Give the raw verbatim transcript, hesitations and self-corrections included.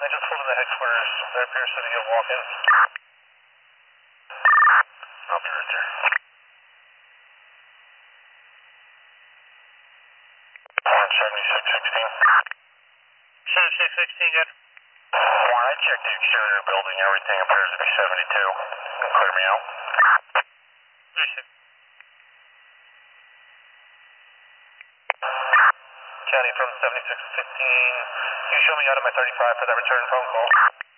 I just pulled in the headquarters. There appears to be a walk-in. I'll be right there. one seventy-six sixteen. seventy-six sixteen, good. One, I checked the exterior building. Everything appears to be seventy-two. Clear me out. Yes, sir. County from seventy-six fifteen. Can you show me out of my thirty-five for that return phone call?